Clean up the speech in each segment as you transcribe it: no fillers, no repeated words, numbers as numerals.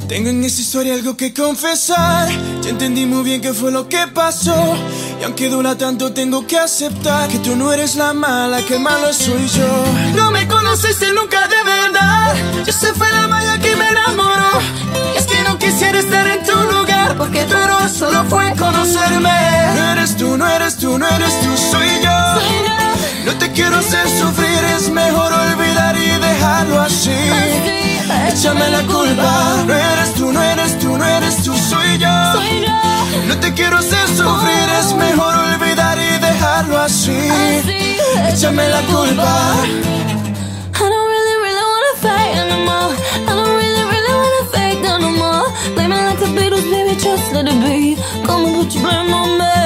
Tengo en esta historia algo que confesar. Ya entendí muy bien qué fue lo que pasó. Y aunque duela tanto tengo que aceptar que tú no eres la mala, que el malo soy yo. No me conociste nunca de verdad. Yo sé fue la magia que me enamoró. Y es que no quisiera estar en tu lugar, porque tu error solo fue conocerme. No eres tú, no eres tú, no eres tú, soy yo. No te quiero hacer sufrir, es mejor olvidar y dejarlo así. Échame la culpa. No eres tú, no eres tú, no eres tú, soy yo. No te quiero hacer sufrir, es mejor olvidar y dejarlo así. Échame la culpa. I don't really, really wanna fight anymore. I don't really, really wanna fake no more. Blame it like the Beatles, baby, just let it be. Come on, put your blame on me.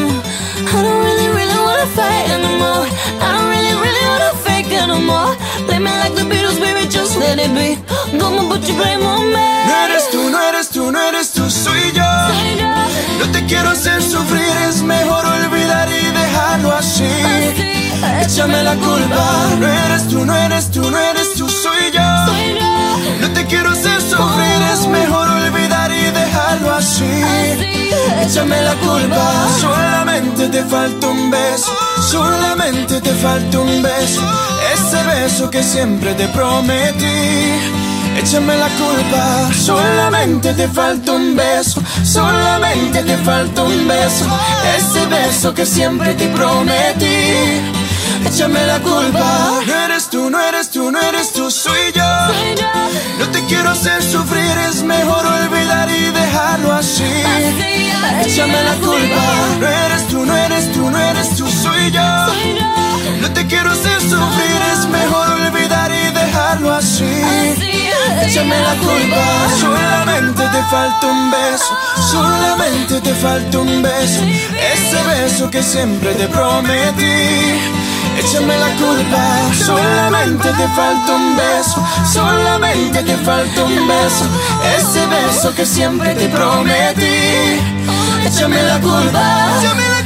I don't really, really wanna fight anymore. I don't really, really wanna fake no more. Blame it like the Beatles, baby, just let it be. Come on, put your blame on me. No eres tú, no eres tú, no eres tú, soy yo. No te quiero hacer sufrir, es mejor olvidar y dejarlo así. Échame la culpa. No eres tú, no eres tú, no eres tú, soy yo. No te quiero hacer sufrir, es mejor olvidar y dejarlo así. Échame la culpa. Solamente te falta un beso, solamente te falta un beso, ese beso que siempre te prometí. Échame la culpa. Solamente te falta un beso, solamente te falta un beso, ese beso que siempre te prometí. Échame la culpa. No eres tú, no eres tú, no eres tú, soy yo. No te quiero hacer sufrir, es mejor olvidar y dejarlo así. Échame la culpa. No eres tú, no eres tú, no eres tú, soy yo. No te quiero hacer sufrir, es mejor olvidar y dejarlo así. Échame la culpa. Solamente te falta un beso, solamente te falta un beso, ese beso que siempre te prometí. Échame la culpa. Solamente te falta un beso, solamente te falta un beso, ese beso que siempre te prometí. Échame la culpa.